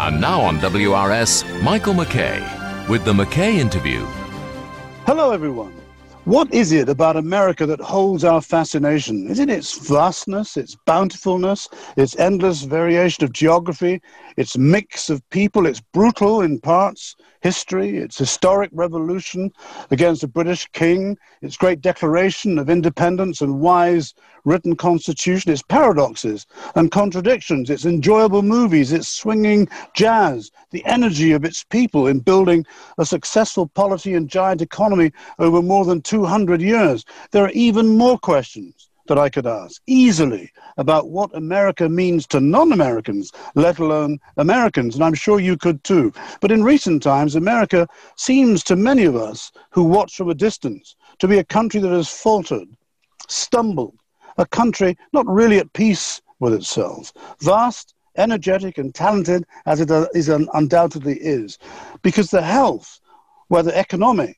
And now on WRS, Michael McKay with the McKay Interview. Hello, everyone. What is it about America that holds our fascination? Is it its vastness, its bountifulness, its endless variation of geography, its mix of people, its brutal in parts history, its historic revolution against the British king, its great declaration of independence and wise written constitution, its paradoxes and contradictions, its enjoyable movies, its swinging jazz, the energy of its people in building a successful polity and giant economy over more than 200 years? There are even more questions that I could ask easily about what America means to non-Americans, let alone Americans, and I'm sure you could too. But in recent times, America seems to many of us who watch from a distance to be a country that has faltered, stumbled, a country not really at peace with itself, vast, energetic and talented as it undoubtedly is, because the health, whether economic,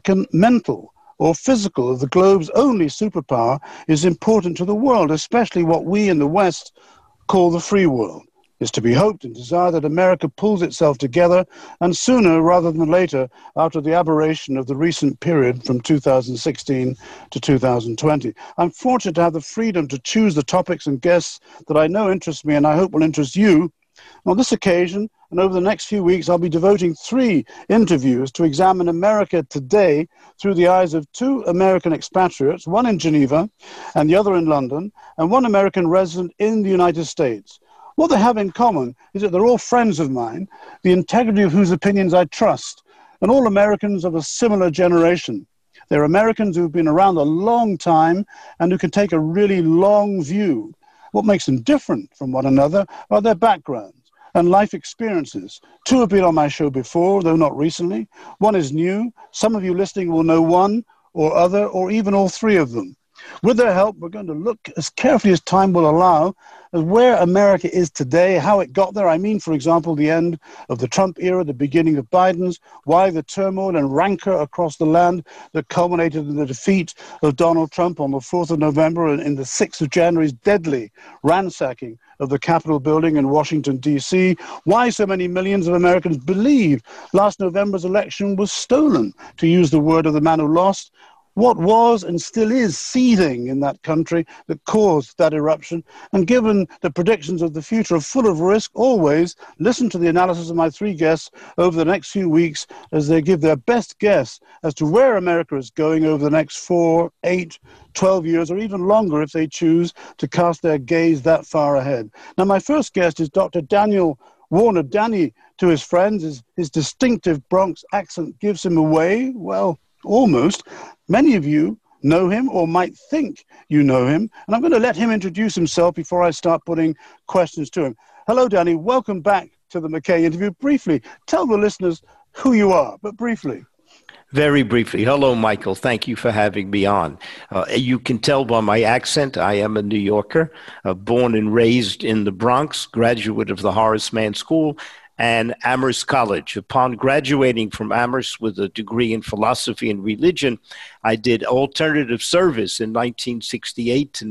mental, or physical of the globe's only superpower is important to the world, especially what we in the West call the free world. It's to be hoped and desired that America pulls itself together, and sooner rather than later, after the aberration of the recent period from 2016 to 2020. I'm fortunate to have the freedom to choose the topics and guests that I know interest me and I hope will interest you. On this occasion, and over the next few weeks, I'll be devoting 3 interviews to examine America today through the eyes of 2 American expatriates, one in Geneva and the other in London, and one American resident in the United States. What they have in common is that they're all friends of mine, the integrity of whose opinions I trust, and all Americans of a similar generation. They're Americans who've been around a long time and who can take a really long view. What makes them different from one another are their backgrounds and life experiences. 2 have been on my show before, though not recently. 1 is new. Some of you listening will know one or other, or even all 3 of them. With their help, we're going to look as carefully as time will allow at where America is today, how it got there. I mean, for example, the end of the Trump era, the beginning of Biden's, why the turmoil and rancor across the land that culminated in the defeat of Donald Trump on the 4th of November and in the 6th of January's deadly ransacking of the Capitol building in Washington, D.C., why so many millions of Americans believe last November's election was stolen, to use the word of the man who lost, what was and still is seething in that country that caused that eruption. And given the predictions of the future are full of risk, always listen to the analysis of my 3 guests over the next few weeks as they give their best guess as to where America is going over the next 4, 8, 12 years, or even longer if they choose to cast their gaze that far ahead. Now, my first guest is Dr. Daniel Warner. Danny, to his friends, his distinctive Bronx accent gives him away, well, almost. Many of you know him or might think you know him, and I'm going to let him introduce himself before I start putting questions to him. Hello, Danny. Welcome back to the McKay Interview. Briefly, tell the listeners who you are, but briefly. Very briefly. Hello, Michael. Thank you for having me on. You can tell by my accent, I am a New Yorker, born and raised in the Bronx, graduate of the Horace Mann School and Amherst College. Upon graduating from Amherst with a degree in philosophy and religion, I did alternative service in 1968 to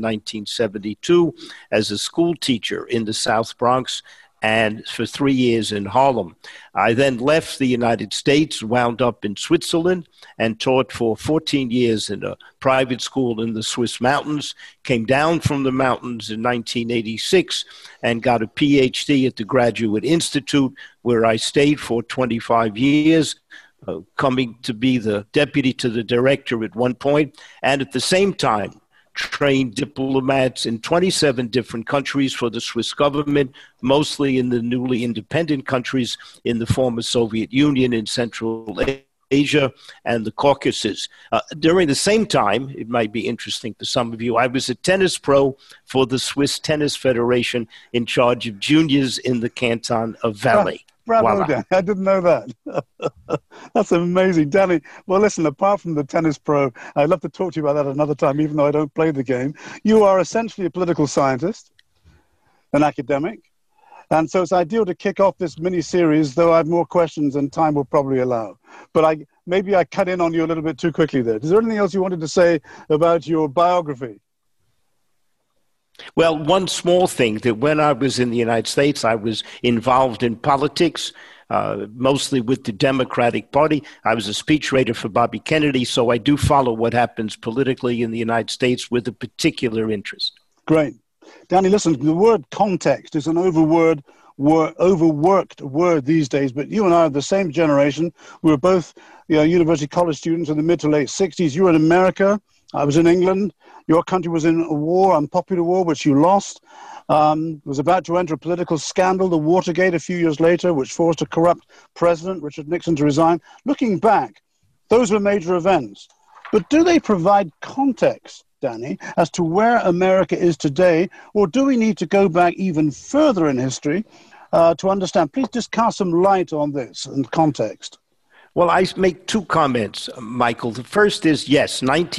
1972 as a school teacher in the South Bronx and for 3 years in Harlem. I then left the United States, wound up in Switzerland, and taught for 14 years in a private school in the Swiss mountains, came down from the mountains in 1986, and got a PhD at the Graduate Institute, where I stayed for 25 years, coming to be the deputy to the director at one point, and at the same time, trained diplomats in 27 different countries for the Swiss government, mostly in the newly independent countries in the former Soviet Union in Central Asia and the Caucasus. During the same time, it might be interesting for some of you, I was a tennis pro for the Swiss Tennis Federation in charge of juniors in the canton of Valais. Bravo, Voila. Dan. I didn't know that. That's amazing. Danny, well, listen, apart from the tennis pro, I'd love to talk to you about that another time, even though I don't play the game. You are essentially a political scientist, an academic, and so it's ideal to kick off this mini-series, though I have more questions than time will probably allow. But maybe I cut in on you a little bit too quickly there. Is there anything else you wanted to say about your biography? Well, one small thing that when I was in the United States, I was involved in politics, mostly with the Democratic Party. I was a speechwriter for Bobby Kennedy, so I do follow what happens politically in the United States with a particular interest. Great. Danny, listen, the word context is an overworked word these days, but you and I are the same generation. We were both university college students in the mid to late 60s. You were in America. I was in England. Your country was in a war, unpopular war, which you lost. Was about to enter a political scandal, the Watergate, a few years later, which forced a corrupt president, Richard Nixon, to resign. Looking back, those were major events. But do they provide context, Danny, as to where America is today, or do we need to go back even further in history to understand? Please just cast some light on this and context. Well, I make two comments, Michael. The first is, yes,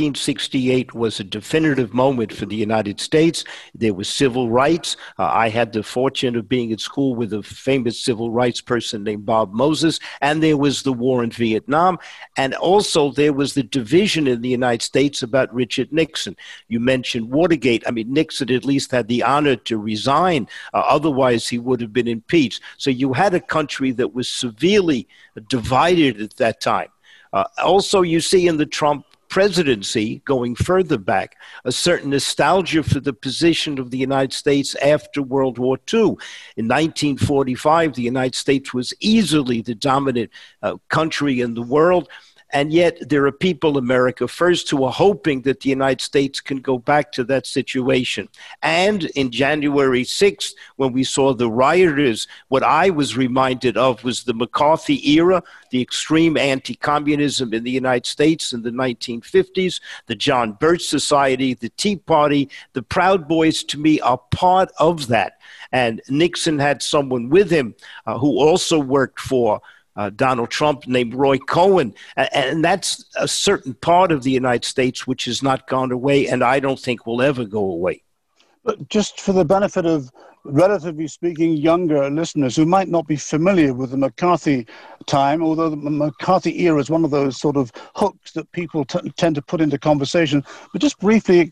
1968 was a definitive moment for the United States. There was civil rights. I had the fortune of being at school with a famous civil rights person named Bob Moses, and there was the war in Vietnam. And also there was the division in the United States about Richard Nixon. You mentioned Watergate. I mean, Nixon at least had the honor to resign. Otherwise, he would have been impeached. So you had a country that was severely divided at that time. Also, you see in the Trump presidency, going further back, a certain nostalgia for the position of the United States after World War II. In 1945, the United States was easily the dominant country in the world. And yet there are people, America first, who are hoping that the United States can go back to that situation. And in January 6th, when we saw the rioters, what I was reminded of was the McCarthy era, the extreme anti-communism in the United States in the 1950s, the John Birch Society, the Tea Party. The Proud Boys, to me, are part of that. And Nixon had someone with him who also worked for Donald Trump, named Roy Cohn. And that's a certain part of the United States which has not gone away, and I don't think will ever go away. But just for the benefit of, relatively speaking, younger listeners who might not be familiar with the McCarthy time, although the McCarthy era is one of those sort of hooks that people tend to put into conversation. But just briefly,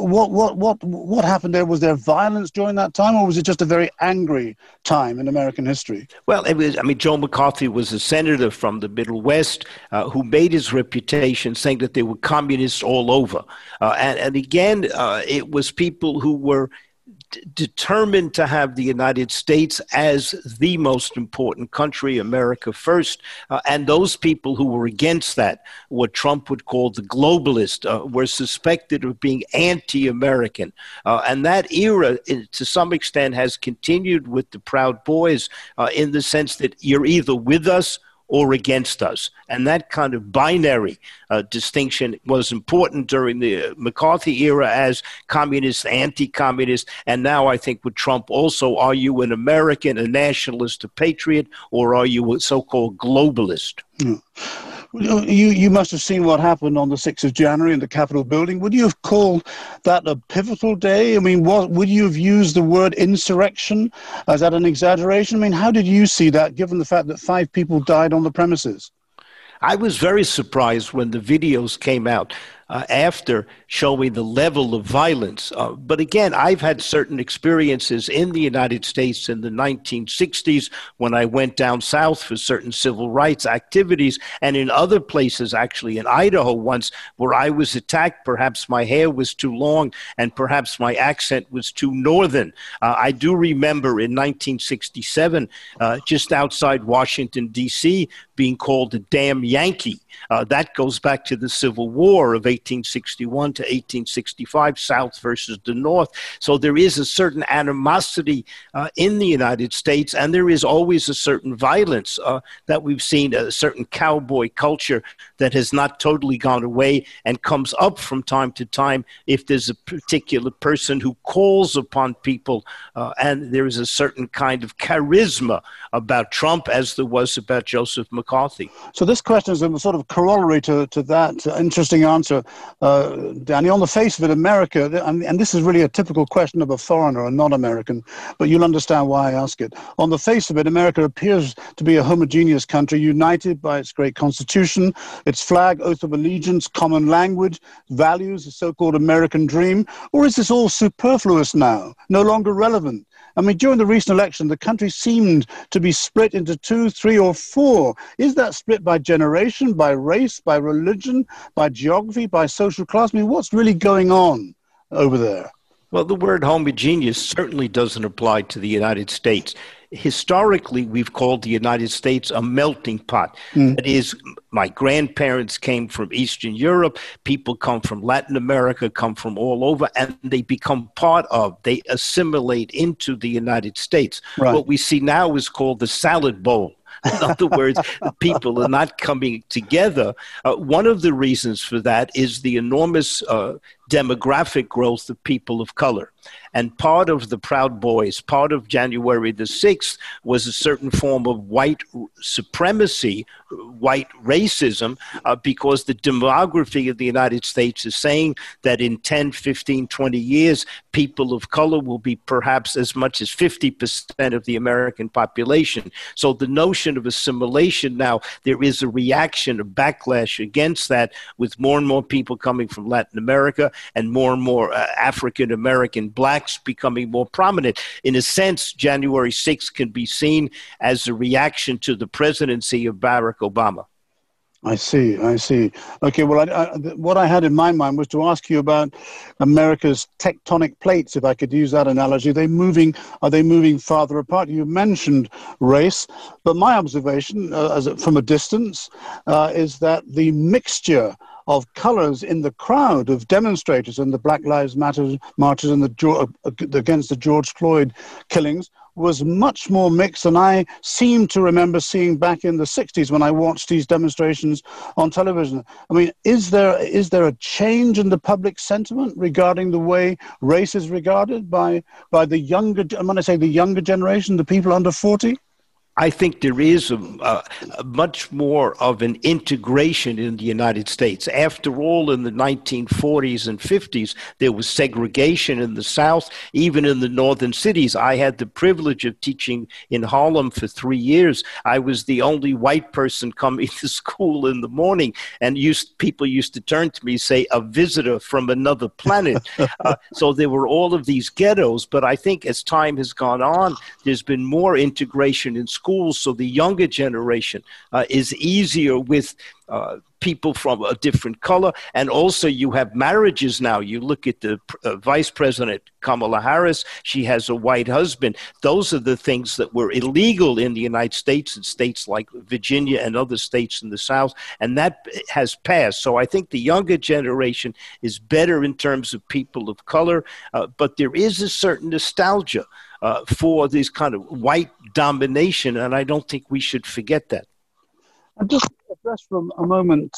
what happened there? Was there violence during that time, or was it just a very angry time in American history? Well, it was. I mean, Joe McCarthy was a senator from the Middle West who made his reputation saying that there were communists all over. And again, it was people who were determined to have the United States as the most important country, America first. And those people who were against that, what Trump would call the globalists, were suspected of being anti-American. And that era, to some extent, has continued with the Proud Boys in the sense that you're either with us or against us. And that kind of binary distinction was important during the McCarthy era as communist, anti-communist, and now I think with Trump also, are you an American, a nationalist, a patriot, or are you a so-called globalist? Mm. You must have seen what happened on the 6th of January in the Capitol building. Would you have called that a pivotal day? I mean, would you have used the word insurrection? Is that an exaggeration? I mean, how did you see that, given the fact that 5 people died on the premises? I was very surprised when the videos came out after showing the level of violence. But again, I've had certain experiences in the United States in the 1960s when I went down south for certain civil rights activities, and in other places, actually in Idaho once, where I was attacked. Perhaps my hair was too long and perhaps my accent was too northern. I do remember in 1967, just outside Washington, D.C., being called a damn Yankee. That goes back to the Civil War of 1861 to 1865, South versus the North. So there is a certain animosity in the United States, and there is always a certain violence that we've seen, a certain cowboy culture that has not totally gone away and comes up from time to time if there's a particular person who calls upon people, and there is a certain kind of charisma about Trump as there was about Joseph McCarthy. So this question is a sort of corollary to that interesting answer. Danny, on the face of it, America, and this is really a typical question of a foreigner, a non-American, but you'll understand why I ask it. On the face of it, America appears to be a homogeneous country, united by its great constitution, its flag, oath of allegiance, common language, values, the so-called American dream. Or is this all superfluous now, no longer relevant? I mean, during the recent election, the country seemed to be split into 2, 3, or 4. Is that split by generation, by race, by religion, by geography, by social class? I mean, what's really going on over there? Well, the word homogeneous certainly doesn't apply to the United States. Historically, we've called the United States a melting pot. That is, my grandparents came from Eastern Europe, people come from Latin America, come from all over, and they become they assimilate into the United States. Right. What we see now is called the salad bowl. In other words, people are not coming together. One of the reasons for that is the enormous demographic growth of people of color. And part of the Proud Boys, part of January the 6th was a certain form of white supremacy, white racism, because the demography of the United States is saying that in 10, 15, 20 years, people of color will be perhaps as much as 50% of the American population. So the notion of assimilation now, there is a reaction, a backlash against that, with more and more people coming from Latin America and more African American blacks becoming more prominent. In a sense, January 6th can be seen as a reaction to the presidency of Barack Obama. I see. Okay, well, what I had in my mind was to ask you about America's tectonic plates, if I could use that analogy. Are they moving farther apart? You mentioned race, but my observation from a distance is that the mixture of colors in the crowd of demonstrators in the Black Lives Matter marches and against the George Floyd killings was much more mixed than I seem to remember seeing back in the 60s when I watched these demonstrations on television. I mean, is there a change in the public sentiment regarding the way race is regarded by the younger, and when I say the younger generation, the people under 40? I think there is a much more of an integration in the United States. After all, in the 1940s and 50s, there was segregation in the South, even in the northern cities. I had the privilege of teaching in Harlem for 3 years. I was the only white person coming to school in the morning, and people used to turn to me and say, a visitor from another planet. So there were all of these ghettos, but I think as time has gone on, there's been more integration in schools, so the younger generation is easier with people from a different color. And also you have marriages now. You look at the Vice President Kamala Harris, she has a white husband. Those are the things that were illegal in the United States, in states like Virginia and other states in the South, and that has passed. So I think the younger generation is better in terms of people of color, but there is a certain nostalgia for this kind of white domination, and I don't think we should forget that. And just address for a moment,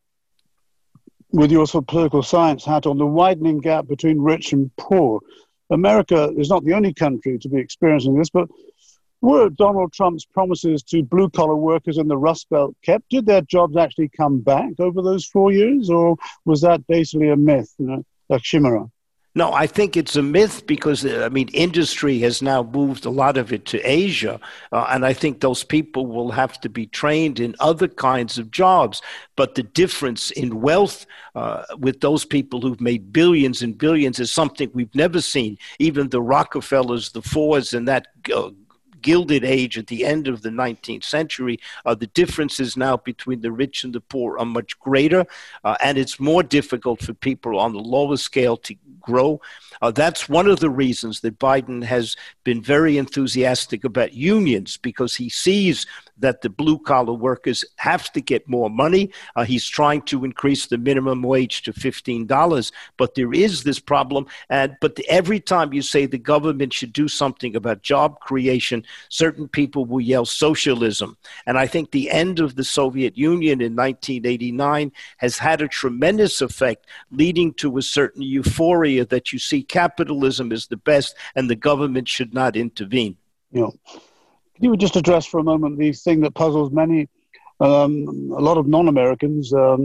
with your sort of political science hat on, the widening gap between rich and poor. America is not the only country to be experiencing this, but were Donald Trump's promises to blue-collar workers in the Rust Belt kept? Did their jobs actually come back over those 4 years, or was that basically a myth, a chimera? No, I think it's a myth because, industry has now moved a lot of it to Asia, and I think those people will have to be trained in other kinds of jobs. But the difference in wealth with those people who've made billions and billions is something we've never seen. Even the Rockefellers, the Fords, and that Gilded Age at the end of the 19th century, the differences now between the rich and the poor are much greater, and it's more difficult for people on the lower scale to grow. That's one of the reasons that Biden has been very enthusiastic about unions, because he sees that the blue-collar workers have to get more money. He's trying to increase the minimum wage to $15, but there is this problem. But every time you say the government should do something about job creation, certain people will yell socialism. And I think the end of the Soviet Union in 1989 has had a tremendous effect, leading to a certain euphoria that you see capitalism is the best and the government should not intervene. Yeah. Can you just address for a moment the thing that puzzles many, a lot of non-Americans,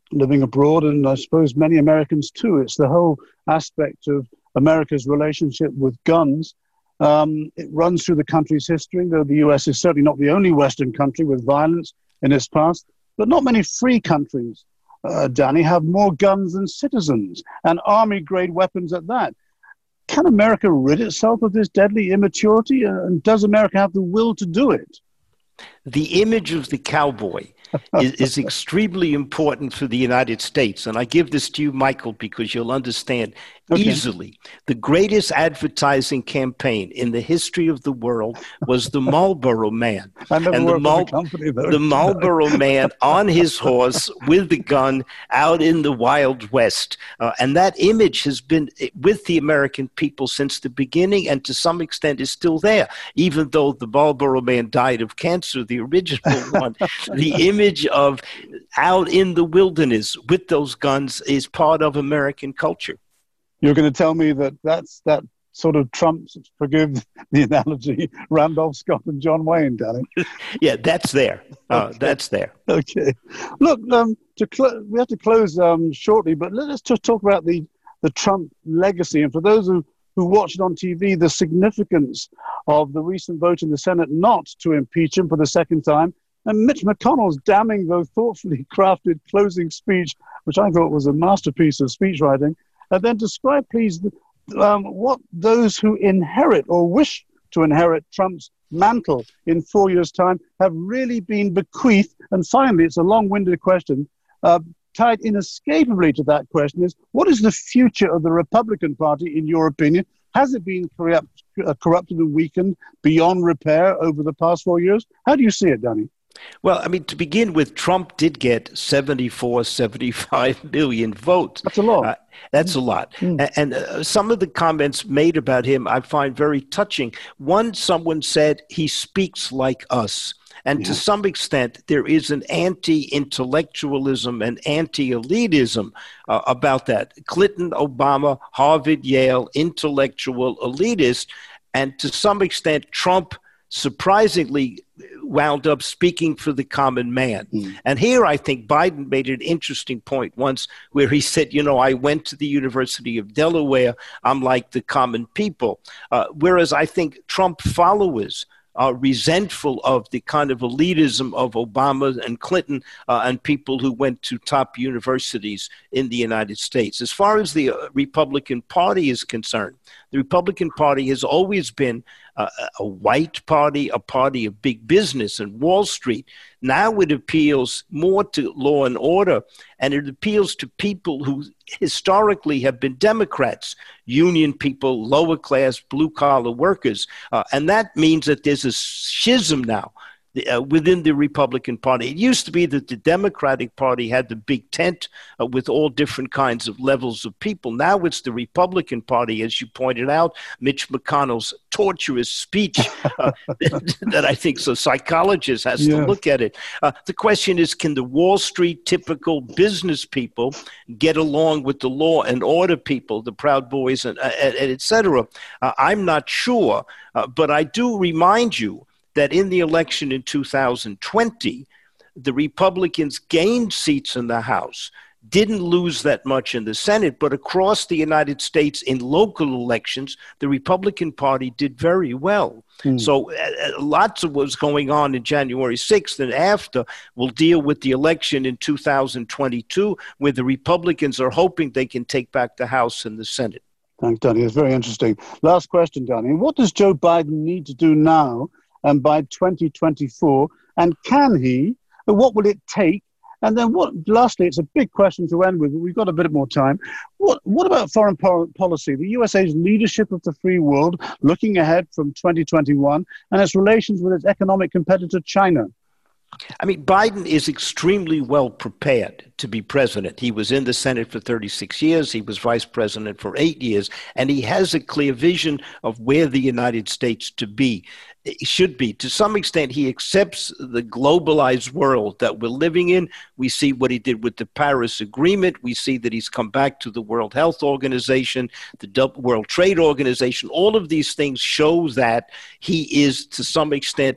living abroad, and I suppose many Americans too. It's the whole aspect of America's relationship with guns. It runs through the country's history, though the US is certainly not the only Western country with violence in its past. But not many free countries, Danny, have more guns than citizens, and army-grade weapons at that. Can America rid itself of this deadly immaturity, and does America have the will to do it? The image of the cowboy is extremely important for the United States. And I give this to you, Michael, because you'll understand easily. The greatest advertising campaign in the history of the world was the Marlboro Man. I never worked for the company, though. The Marlboro Man on his horse with the gun out in the Wild West. And that image has been with the American people since the beginning, and to some extent is still there. Even though the Marlboro Man died of cancer, the original one, the image of out in the wilderness with those guns is part of American culture. You're going to tell me that sort of trumps, forgive the analogy, Randolph Scott and John Wayne, Danny. Yeah, that's there. Okay. That's there. Okay. Look, we have to close shortly, but let's just talk about the Trump legacy. And for those who watch it on TV, the significance of the recent vote in the Senate not to impeach him for the second time, and Mitch McConnell's damning, though thoughtfully crafted closing speech, which I thought was a masterpiece of speech writing. And then describe, please, what those who inherit or wish to inherit Trump's mantle in 4 years' time have really been bequeathed. And finally, it's a long-winded question, tied inescapably to that question is, what is the future of the Republican Party, in your opinion? Has it been corrupted and weakened beyond repair over the past 4 years? How do you see it, Danny? Well, I mean, to begin with, Trump did get 75 million votes. That's a lot. That's a lot. And some of the comments made about him I find very touching. One, someone said, he speaks like us. And to some extent, there is an anti-intellectualism and anti-elitism about that. Clinton, Obama, Harvard, Yale, intellectual elitist. And to some extent, Trump surprisingly wound up speaking for the common man. And here I think Biden made an interesting point once where he said, I went to the University of Delaware. I'm like the common people. Whereas I think Trump followers are resentful of the kind of elitism of Obama and Clinton and people who went to top universities in the United States. As far as the Republican Party is concerned, the Republican Party has always been a white party, a party of big business and Wall Street. Now it appeals more to law and order, and it appeals to people who historically have been Democrats, union people, lower class, blue-collar workers. And that means that there's a schism now within the Republican Party. It used to be that the Democratic Party had the big tent with all different kinds of levels of people. Now it's the Republican Party, as you pointed out, Mitch McConnell's torturous speech that I think a psychologist has to look at it. The question is, can the Wall Street typical business people get along with the law and order people, the Proud Boys, and et cetera? I'm not sure, but I do remind you that in the election in 2020, the Republicans gained seats in the House, didn't lose that much in the Senate, but across the United States in local elections, the Republican Party did very well. So lots of what's going on in January 6th and after will deal with the election in 2022, where the Republicans are hoping they can take back the House and the Senate. Thanks, Danny. It's very interesting. Last question, Danny. What does Joe Biden need to do now and by 2024, and can he, and what will it take? And then lastly, it's a big question to end with, but we've got a bit more time. What about foreign policy? The USA's leadership of the free world, looking ahead from 2021, and its relations with its economic competitor, China. I mean, Biden is extremely well prepared to be president. He was in the Senate for 36 years. He was vice president for 8 years. And he has a clear vision of where the United States should be. To some extent, he accepts the globalized world that we're living in. We see what he did with the Paris Agreement. We see that he's come back to the World Health Organization, the World Trade Organization. All of these things show that he is, to some extent,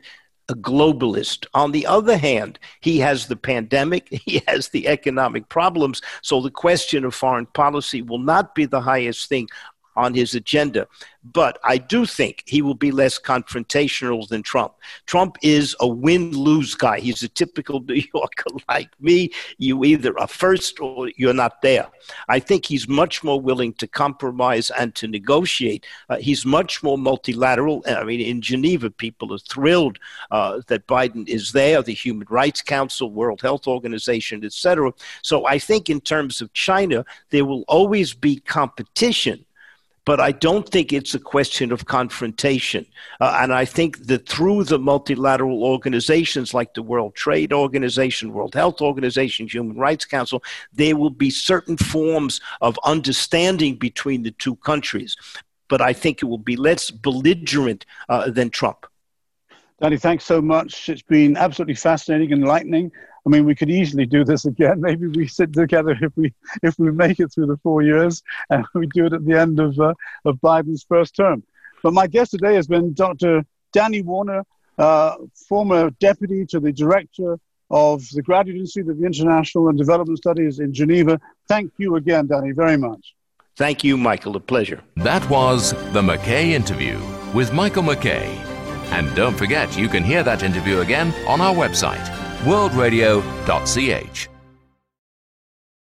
a globalist. On the other hand, he has the pandemic, he has the economic problems, so the question of foreign policy will not be the highest thing on his agenda. But I do think he will be less confrontational than Trump. Trump is a win-lose guy. He's a typical New Yorker like me. You either are first or you're not there. I think he's much more willing to compromise and to negotiate. He's much more multilateral. I mean, in Geneva, people are thrilled that Biden is there, the Human Rights Council, World Health Organization, etc. So I think in terms of China, there will always be competition. But I don't think it's a question of confrontation. And I think that through the multilateral organizations like the World Trade Organization, World Health Organization, Human Rights Council, there will be certain forms of understanding between the two countries. But I think it will be less belligerent than Trump. Danny, thanks so much. It's been absolutely fascinating and enlightening. I mean, we could easily do this again. Maybe we sit together if we make it through the 4 years, and we do it at the end of Biden's first term. But my guest today has been Dr. Danny Warner, former deputy to the director of the Graduate Institute of International and Development Studies in Geneva. Thank you again, Danny, very much. Thank you, Michael. A pleasure. That was the McKay Interview with Michael McKay. And don't forget, you can hear that interview again on our website, worldradio.ch.